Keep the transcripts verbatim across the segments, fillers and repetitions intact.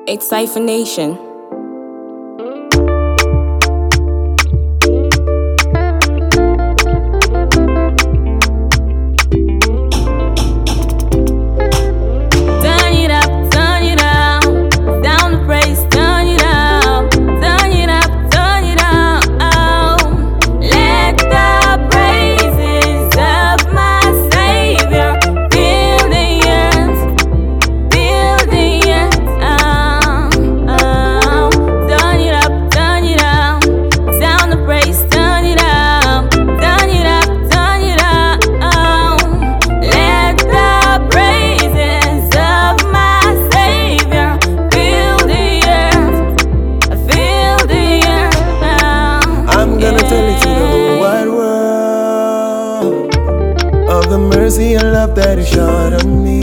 It's Cypher Nation. The mercy and love that is shown on me.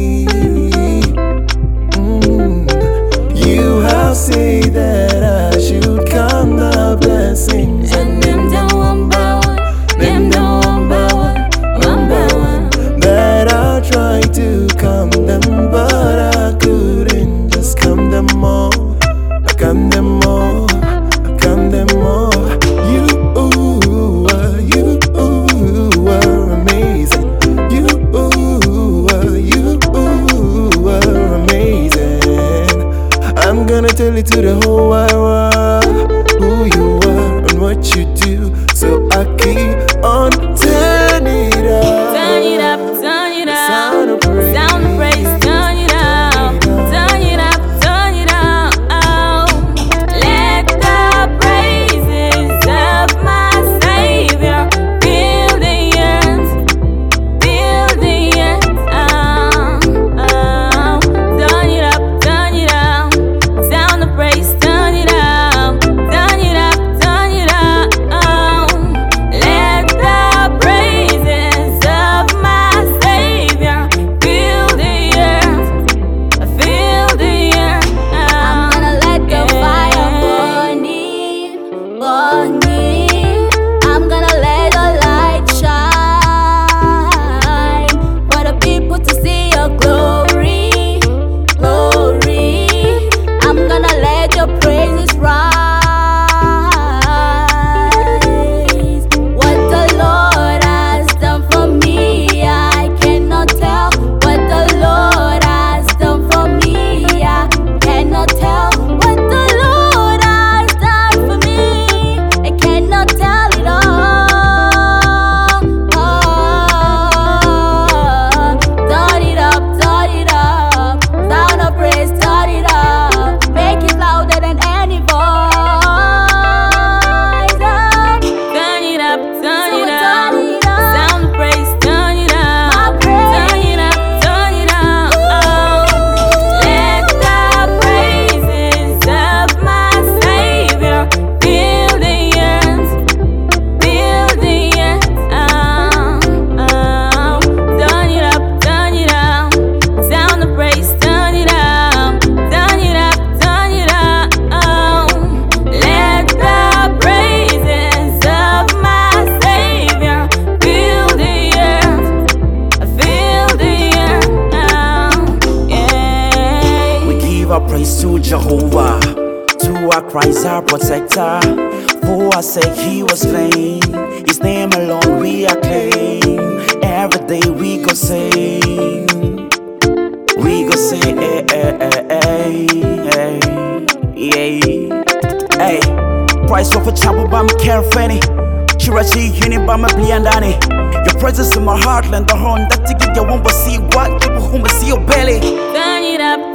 mm. You have said that I should count the blessings and them down one by one, them down one by one, one by one. That I tried to count them, but I couldn't just count them all. I count them all, I count them all. You, ooh, uh, you, ooh, were amazing. You, ooh, uh, you, ooh, were amazing. I'm gonna tell it to the whole wide world who you are and what you do, so I keep on turning it up. Turn it up, turn it up. Sound of praise, sound of praise. Turn it up, turn it up, turn it up. Let the praises of my Savior fill the earth, fill the earth. Oh, turn it up, turn it up. Sound of praise. Turn it up, turn it up, turn it up. Let the praises of my Savior fill the earth, fill the earth. I'm gonna let the fire burn in, burn in. I'm gonna let the light shine for the people to see your glory, glory. I'm gonna let your praises rise. What the Lord has done for me, I cannot tell. What the Lord has done for me, I cannot tell. What the Lord has done for me, I cannot tell it all. Oh, turn it up, turn it up. Sound of praise, turn it up. Make it louder than any voice. Oh, Turn it up, turn so it turn up. it up. Sound of praise. Turn it up, My praise. turn it up, turn it up. Oh, let the praises of my Savior fill the earth, fill the earth. Oh, oh, turn it up, turn it up. Sound of praise. Turn it up, turn it up, turn it up. Oh, let the praises of my Savior fill the earth, fill the earth. Oh, yeah. We give our praise to Jehovah, to our Christ our protector. For our sake he was slain, his name alone we acclaim. Every day we go sing, we go sing, eh, eh, eh, eh, eh, yeah. Hey, price of a chapel by me care fanny. Chirachi hini by my bliandani. Your presence in my heart lend the horn that to get your one but see what you who see your belly. Turn it up,